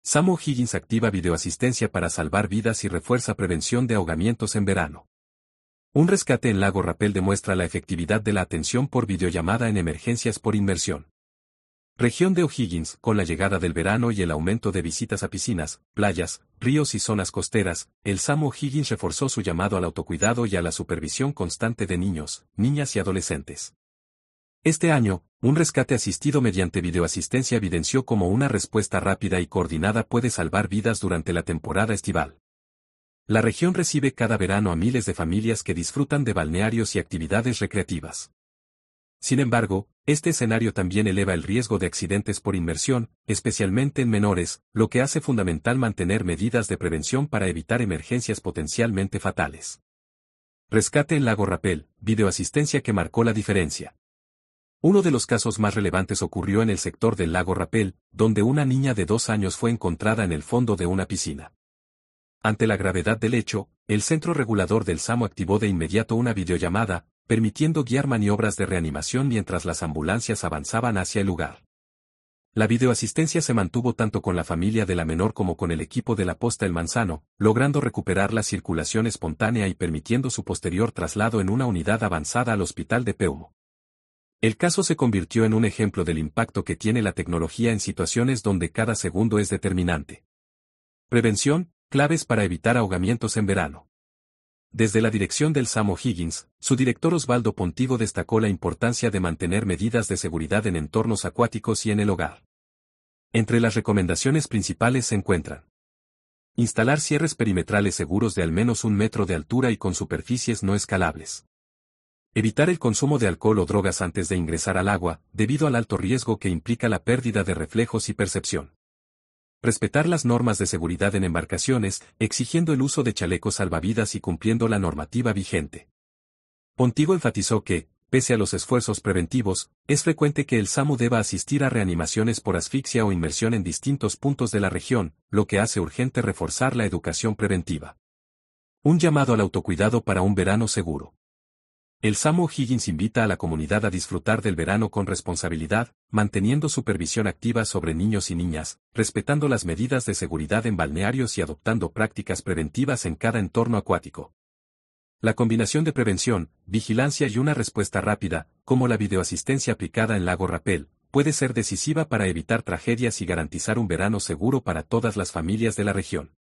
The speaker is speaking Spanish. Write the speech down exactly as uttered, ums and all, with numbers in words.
Samo O'Higgins activa videoasistencia para salvar vidas y refuerza prevención de ahogamientos en verano. Un rescate en Lago Rappel demuestra la efectividad de la atención por videollamada en emergencias por inmersión. Región de O'Higgins, con la llegada del verano y el aumento de visitas a piscinas, playas, ríos y zonas costeras, el Samo O'Higgins reforzó su llamado al autocuidado y a la supervisión constante de niños, niñas y adolescentes. Este año, un rescate asistido mediante videoasistencia evidenció cómo una respuesta rápida y coordinada puede salvar vidas durante la temporada estival. La región recibe cada verano a miles de familias que disfrutan de balnearios y actividades recreativas. Sin embargo, este escenario también eleva el riesgo de accidentes por inmersión, especialmente en menores, lo que hace fundamental mantener medidas de prevención para evitar emergencias potencialmente fatales. Rescate en Lago Rappel, videoasistencia que marcó la diferencia. Uno de los casos más relevantes ocurrió en el sector del Lago Rappel, donde una niña de dos años fue encontrada en el fondo de una piscina. Ante la gravedad del hecho, el centro regulador del Samo activó de inmediato una videollamada, permitiendo guiar maniobras de reanimación mientras las ambulancias avanzaban hacia el lugar. La videoasistencia se mantuvo tanto con la familia de la menor como con el equipo de la posta El Manzano, logrando recuperar la circulación espontánea y permitiendo su posterior traslado en una unidad avanzada al hospital de Peumo. El caso se convirtió en un ejemplo del impacto que tiene la tecnología en situaciones donde cada segundo es determinante. Prevención, claves para evitar ahogamientos en verano. Desde la dirección del Samo O'Higgins, su director Osvaldo Pontigo destacó la importancia de mantener medidas de seguridad en entornos acuáticos y en el hogar. Entre las recomendaciones principales se encuentran: instalar cierres perimetrales seguros de al menos un metro de altura y con superficies no escalables. Evitar el consumo de alcohol o drogas antes de ingresar al agua, debido al alto riesgo que implica la pérdida de reflejos y percepción. Respetar las normas de seguridad en embarcaciones, exigiendo el uso de chalecos salvavidas y cumpliendo la normativa vigente. Pontigo enfatizó que, pese a los esfuerzos preventivos, es frecuente que el Samo deba asistir a reanimaciones por asfixia o inmersión en distintos puntos de la región, lo que hace urgente reforzar la educación preventiva. Un llamado al autocuidado para un verano seguro. El Samo O'Higgins invita a la comunidad a disfrutar del verano con responsabilidad, manteniendo supervisión activa sobre niños y niñas, respetando las medidas de seguridad en balnearios y adoptando prácticas preventivas en cada entorno acuático. La combinación de prevención, vigilancia y una respuesta rápida, como la videoasistencia aplicada en Lago Rappel, puede ser decisiva para evitar tragedias y garantizar un verano seguro para todas las familias de la región.